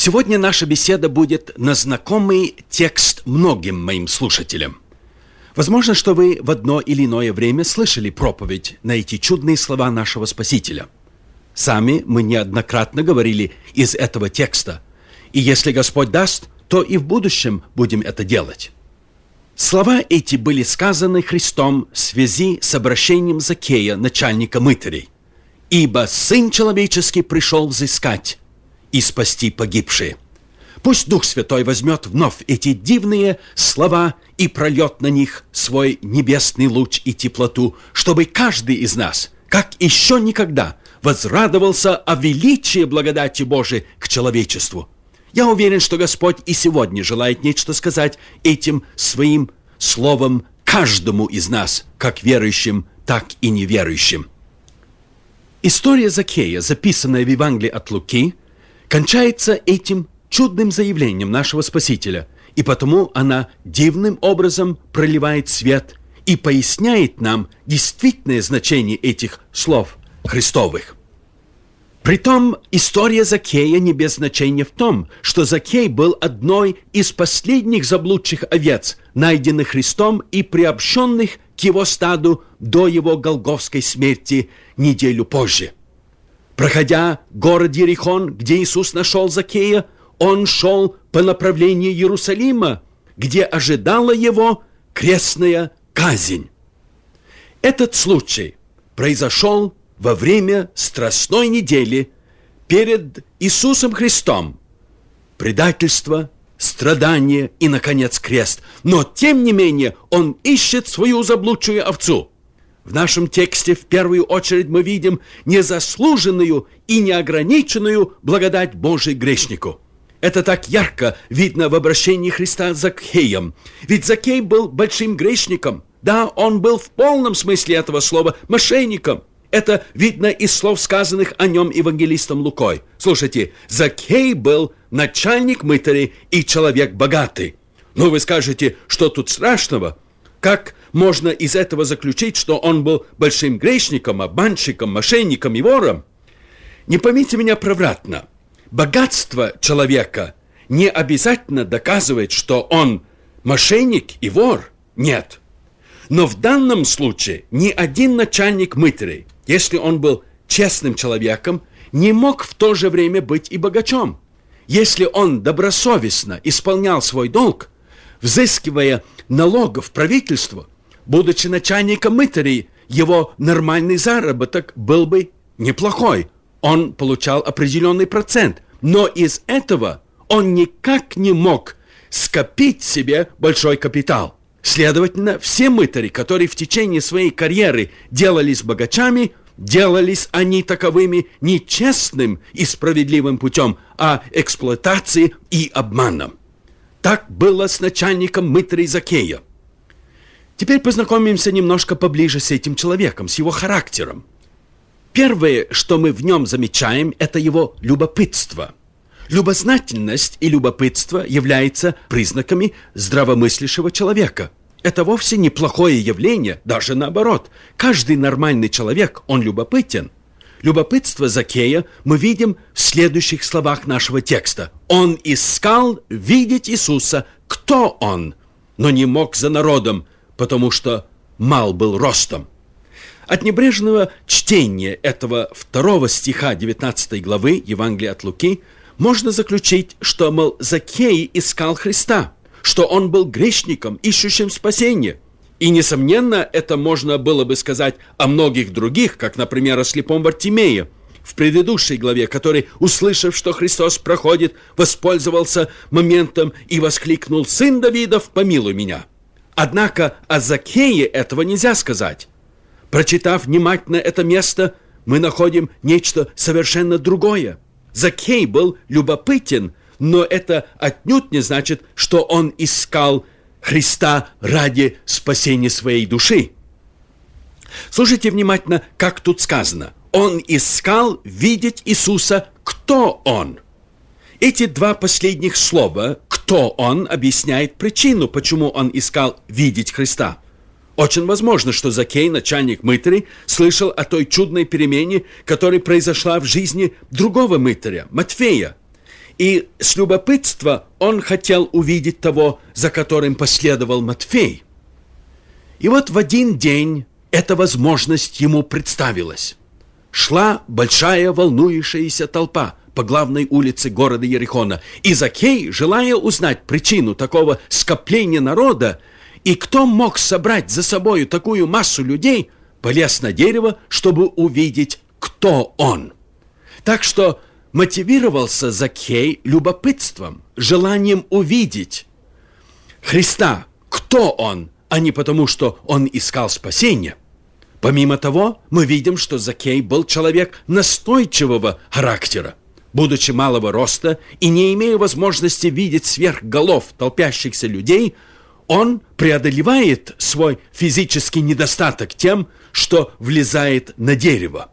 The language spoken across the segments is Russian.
Сегодня наша беседа будет на знакомый текст многим моим слушателям. Возможно, что вы в одно или иное время слышали проповедь на эти чудные слова нашего Спасителя. Сами мы неоднократно говорили из этого текста, и если Господь даст, то и в будущем будем это делать. Слова эти были сказаны Христом в связи с обращением Закея, начальника мытарей. «Ибо Сын Человеческий пришел взыскать и спасти погибшие». Пусть Дух Святой возьмет вновь эти дивные слова и прольет на них свой небесный луч и теплоту, чтобы каждый из нас, как еще никогда, возрадовался о величии благодати Божией к человечеству. Я уверен, что Господь и сегодня желает нечто сказать этим своим словом каждому из нас, как верующим, так и неверующим. История Закея, записанная в Евангелии от Луки, кончается этим чудным заявлением нашего Спасителя, и потому она дивным образом проливает свет и поясняет нам действительное значение этих слов Христовых. Притом история Закея не без значения в том, что Закей был одной из последних заблудших овец, найденных Христом и приобщенных к его стаду до его голгофской смерти неделю позже. Проходя город Иерихон, где Иисус нашел Закея, он шел по направлению Иерусалима, где ожидала его крестная казнь. Этот случай произошел во время Страстной недели перед Иисусом Христом. Предательство, страдание и, наконец, крест. Но, тем не менее, он ищет свою заблудшую овцу. В нашем тексте в первую очередь мы видим незаслуженную и неограниченную благодать Божию грешнику. Это так ярко видно в обращении Христа с Закеем. Ведь Закей был большим грешником. Да, он был в полном смысле этого слова мошенником. Это видно из слов, сказанных о нем евангелистом Лукой. Слушайте, Закей был начальник мытарей и человек богатый. Но вы скажете, что тут страшного? Как можно из этого заключить, что он был большим грешником, обманщиком, мошенником и вором? Не поймите меня превратно. Богатство человека не обязательно доказывает, что он мошенник и вор. Нет. Но в данном случае ни один начальник мытарей, если он был честным человеком, не мог в то же время быть и богачом. Если он добросовестно исполнял свой долг, взыскивая налогов правительству, будучи начальником мытарей, его нормальный заработок был бы неплохой. Он получал определенный процент, но из этого он никак не мог скопить себе большой капитал. Следовательно, все мытари, которые в течение своей карьеры делались богачами, делались они таковыми не честным и справедливым путем, а эксплуатацией и обманом. Так было с начальником мытарей Закея. Теперь познакомимся немножко поближе с этим человеком, с его характером. Первое, что мы в нем замечаем, это его любопытство. Любознательность и любопытство являются признаками здравомыслящего человека. Это вовсе не плохое явление, даже наоборот. Каждый нормальный человек, он любопытен. Любопытство Закея мы видим в следующих словах нашего текста. Он искал видеть Иисуса, кто он, но не мог за народом, потому что мал был ростом. От небрежного чтения этого 2 стиха 19 главы Евангелия от Луки можно заключить, что, мол, Закей искал Христа, что он был грешником, ищущим спасения. И, несомненно, это можно было бы сказать о многих других, как, например, о слепом Вартимее в предыдущей главе, который, услышав, что Христос проходит, воспользовался моментом и воскликнул: «Сын Давидов, помилуй меня». Однако о Закее этого нельзя сказать. Прочитав внимательно это место, мы находим нечто совершенно другое. Закей был любопытен, но это отнюдь не значит, что он искал Христа ради спасения своей души. Слушайте внимательно, как тут сказано. Он искал видеть Иисуса, кто он. Эти два последних слова «кто он» объясняет причину, почему он искал видеть Христа. Очень возможно, что Закей, начальник мытарей, слышал о той чудной перемене, которая произошла в жизни другого мытаря, Матфея. И с любопытства он хотел увидеть того, за которым последовал Матфей. И вот в один день эта возможность ему представилась. Шла большая волнующаяся толпа по главной улице города Иерихона. И Закхей, желая узнать причину такого скопления народа, и кто мог собрать за собою такую массу людей, полез на дерево, чтобы увидеть, кто он. Так что мотивировался Закхей любопытством, желанием увидеть Христа, кто он, а не потому, что он искал спасения. Помимо того, мы видим, что Закхей был человек настойчивого характера. Будучи малого роста и не имея возможности видеть сверх голов толпящихся людей, он преодолевает свой физический недостаток тем, что влезает на дерево.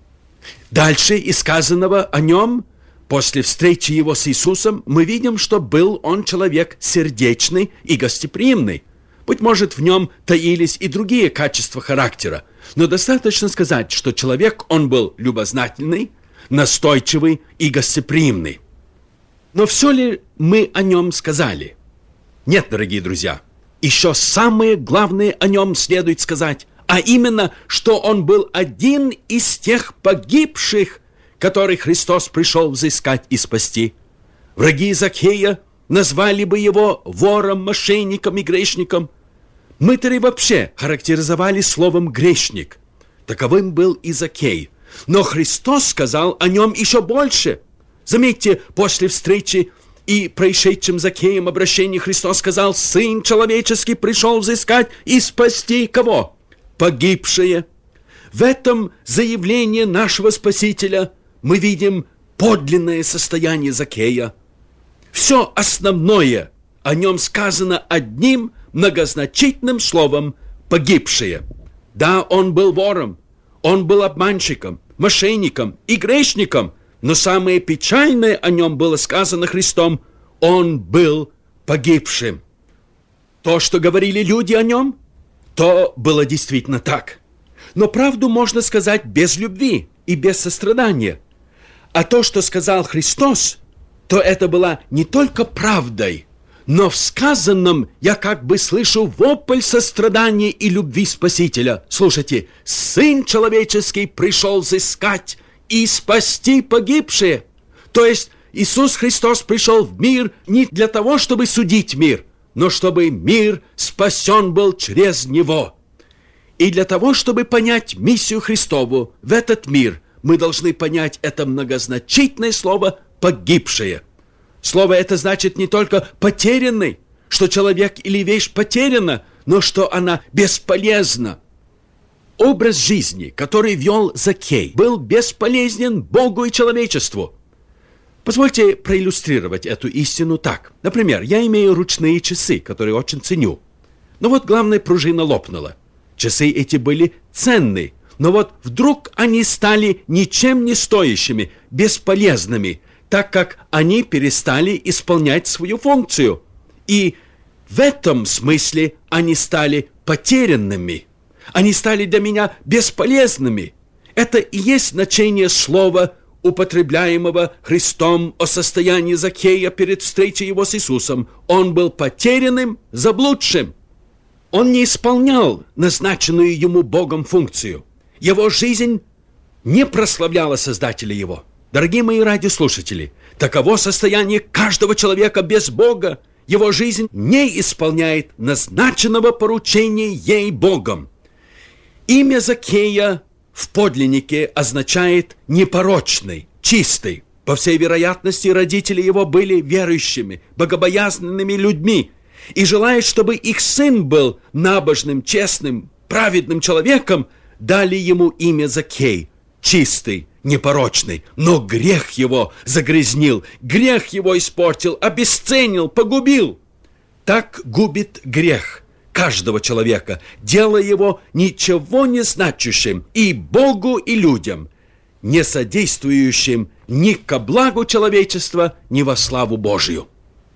Дальше из сказанного о нем, после встречи его с Иисусом, мы видим, что был он человек сердечный и гостеприимный. Быть может, в нем таились и другие качества характера, но достаточно сказать, что человек он был любознательный, настойчивый и гостеприимный. Но все ли мы о нем сказали? Нет, дорогие друзья, еще самое главное о нем следует сказать, а именно, что он был один из тех погибших, которых Христос пришел взыскать и спасти. Враги Закхея назвали бы его вором, мошенником и грешником. Мытари вообще характеризовали словом «грешник». Таковым был и Закхей. Но Христос сказал о нем еще больше. Заметьте, после встречи и происшедшим Закхеем обращении Христос сказал: «Сын человеческий пришел взыскать и спасти» кого? Погибшие. В этом заявлении нашего Спасителя мы видим подлинное состояние Закхея. Все основное о нем сказано одним многозначительным словом «погибшие». Да, он был вором, он был обманщиком, мошенником и грешником, но самое печальное о нем было сказано Христом: он был погибшим. То, что говорили люди о нем, то было действительно так. Но правду можно сказать без любви и без сострадания. А то, что сказал Христос, то это была не только правдой, но в сказанном я как бы слышу вопль сострадания и любви Спасителя. Слушайте, Сын человеческий пришел взыскать и спасти погибшие. То есть Иисус Христос пришел в мир не для того, чтобы судить мир, но чтобы мир спасен был через Него. И для того, чтобы понять миссию Христову в этот мир, мы должны понять это многозначительное слово «погибшие». Слово это значит не только «потерянный», что человек или вещь потеряна, но что она бесполезна. Образ жизни, который вел Закхей, был бесполезен Богу и человечеству. Позвольте проиллюстрировать эту истину так. Например, я имею ручные часы, которые очень ценю. Но вот главная пружина лопнула. Часы эти были ценны, но вот вдруг они стали ничем не стоящими, бесполезными, так как они перестали исполнять свою функцию. И в этом смысле они стали потерянными. Они стали для меня бесполезными. Это и есть значение слова, употребляемого Христом о состоянии Закхея перед встречей его с Иисусом. Он был потерянным, заблудшим. Он не исполнял назначенную ему Богом функцию. Его жизнь не прославляла Создателя его. Дорогие мои радиослушатели, таково состояние каждого человека без Бога. Его жизнь не исполняет назначенного поручения ей Богом. Имя Закхея в подлиннике означает «непорочный», «чистый». По всей вероятности, родители его были верующими, богобоязненными людьми, и желая, чтобы их сын был набожным, честным, праведным человеком, дали ему имя Закхей, чистый, непорочный. Но грех его загрязнил, грех его испортил, обесценил, погубил. Так губит грех каждого человека, делая его ничего не значащим и Богу, и людям, не содействующим ни ко благу человечества, ни во славу Божию.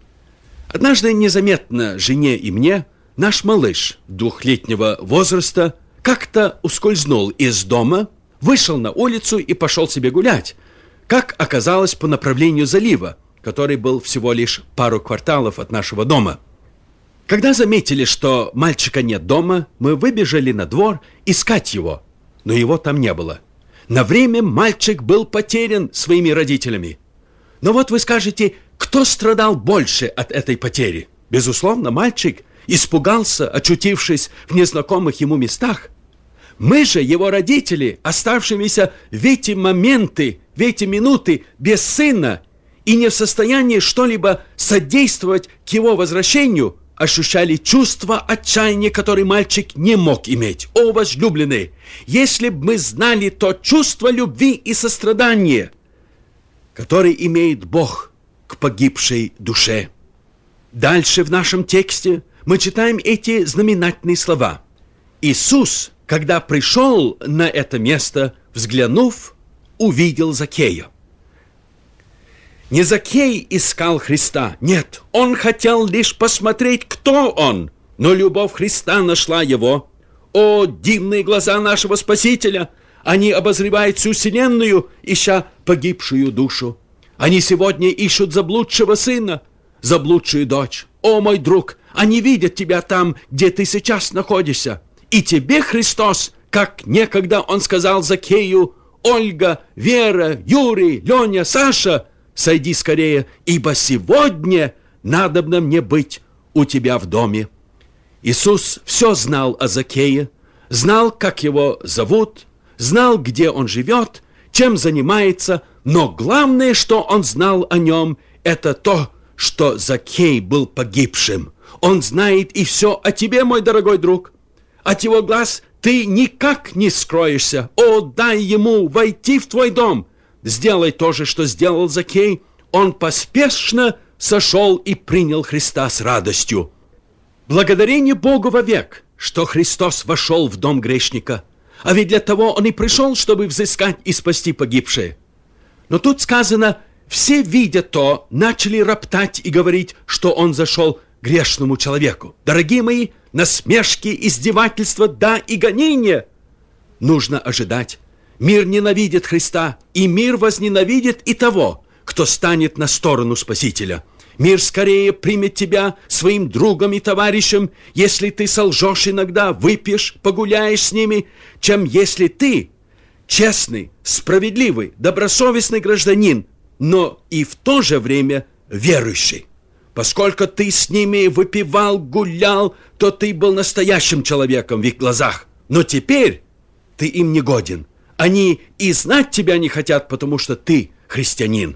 Однажды незаметно жене и мне наш малыш 2-летнего возраста как-то ускользнул из дома, вышел на улицу и пошел себе гулять, как оказалось, по направлению залива, который был всего лишь пару кварталов от нашего дома. Когда заметили, что мальчика нет дома, мы выбежали на двор искать его, но его там не было. На время мальчик был потерян своими родителями. Но вот вы скажете, кто страдал больше от этой потери? Безусловно, мальчик испугался, очутившись в незнакомых ему местах. Мы же, его родители, оставшимися в эти моменты, в эти минуты без сына и не в состоянии что-либо содействовать к его возвращению, ощущали чувство отчаяния, которое мальчик не мог иметь. О, возлюбленные, если бы мы знали то чувство любви и сострадания, которое имеет Бог к погибшей душе. Дальше в нашем тексте мы читаем эти знаменательные слова. Иисус, когда пришел на это место, взглянув, увидел Закея. Не Закей искал Христа, нет, он хотел лишь посмотреть, кто он, но любовь Христа нашла его. О, дивные глаза нашего Спасителя! Они обозревают всю вселенную, ища погибшую душу. Они сегодня ищут заблудшего сына, заблудшую дочь. О, мой друг, они видят тебя там, где ты сейчас находишься. И тебе Христос, как некогда он сказал Закею: Ольга, Вера, Юрий, Леня, Саша, сойди скорее, ибо сегодня надобно мне быть у тебя в доме. Иисус все знал о Закее, знал, как его зовут, знал, где он живет, чем занимается, но главное, что он знал о нем, это то, что Закей был погибшим. Он знает и все о тебе, мой дорогой друг. От его глаз ты никак не скроешься. О, дай ему войти в твой дом. Сделай то же, что сделал Закей. Он поспешно сошел и принял Христа с радостью. Благодарение Богу вовек, что Христос вошел в дом грешника. А ведь для того он и пришел, чтобы взыскать и спасти погибшие. Но тут сказано, все, видя то, начали роптать и говорить, что он зашел к грешному человеку. Дорогие мои, насмешки, издевательства, да и гонения нужно ожидать. Мир ненавидит Христа, и мир возненавидит и того, кто станет на сторону Спасителя. Мир скорее примет тебя своим другом и товарищем, если ты солжешь иногда, выпьешь, погуляешь с ними, чем если ты честный, справедливый, добросовестный гражданин, но и в то же время верующий. Поскольку ты с ними выпивал, гулял, то ты был настоящим человеком в их глазах. Но теперь ты им не годен. Они и знать тебя не хотят, потому что ты христианин.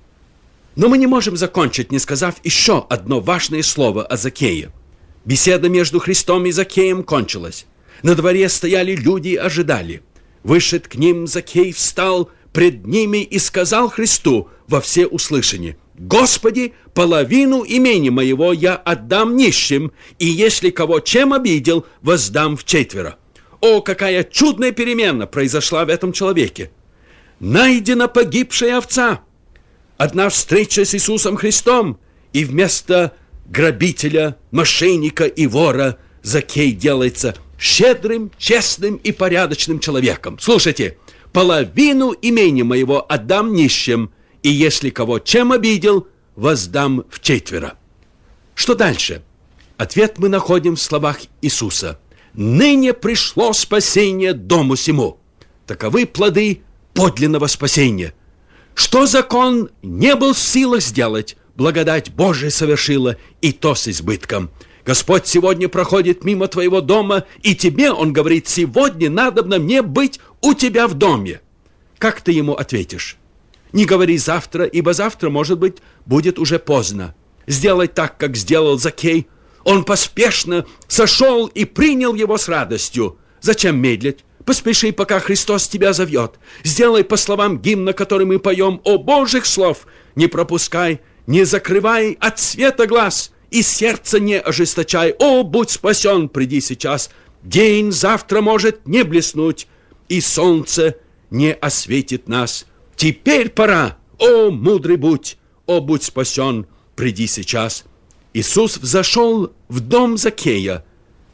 Но мы не можем закончить, не сказав еще одно важное слово о Закее. Беседа между Христом и Закеем кончилась. На дворе стояли люди и ожидали. Вышед к ним Закей встал пред ними и сказал Христу во всеуслышание: «Господи, половину имени моего я отдам нищим, и если кого чем обидел, воздам вчетверо». О, какая чудная перемена произошла в этом человеке! Найдена погибшая овца. Одна встреча с Иисусом Христом, и вместо грабителя, мошенника и вора Закей делается щедрым, честным и порядочным человеком. Слушайте, половину имени моего отдам нищим, и если кого чем обидел, воздам вчетверо. Что дальше? Ответ мы находим в словах Иисуса. «Ныне пришло спасение дому сему». Таковы плоды подлинного спасения. Что закон не был в силах сделать, благодать Божия совершила, и то с избытком. Господь сегодня проходит мимо твоего дома, и тебе Он говорит: сегодня надобно мне быть у тебя в доме. Как ты ему ответишь? Не говори завтра, ибо завтра, может быть, будет уже поздно. Сделай так, как сделал Закей. Он поспешно сошел и принял его с радостью. Зачем медлить? Поспеши, пока Христос тебя зовет. Сделай по словам гимна, который мы поем: «О Божьих слов не пропускай, не закрывай от света глаз, и сердце не ожесточай. О, будь спасен, приди сейчас. День завтра может не блеснуть, и солнце не осветит нас. Теперь пора. О, мудрый будь, о, будь спасен, приди сейчас». Иисус взошел в дом Закея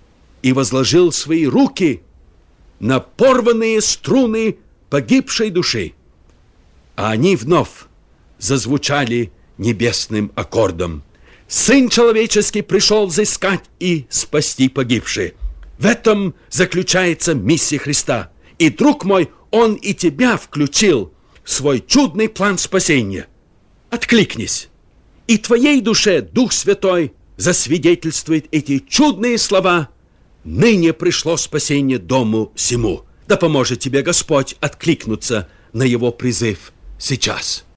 и возложил свои руки на порванные струны погибшей души, а они вновь зазвучали небесным аккордом. Сын человеческий пришел взыскать и спасти погибшие. В этом заключается миссия Христа. И, друг мой, Он и тебя включил в свой чудный план спасения. Откликнись, и твоей душе Дух Святой засвидетельствует эти чудные слова: «Ныне пришло спасение дому сему». Да поможет тебе Господь откликнуться на Его призыв сейчас.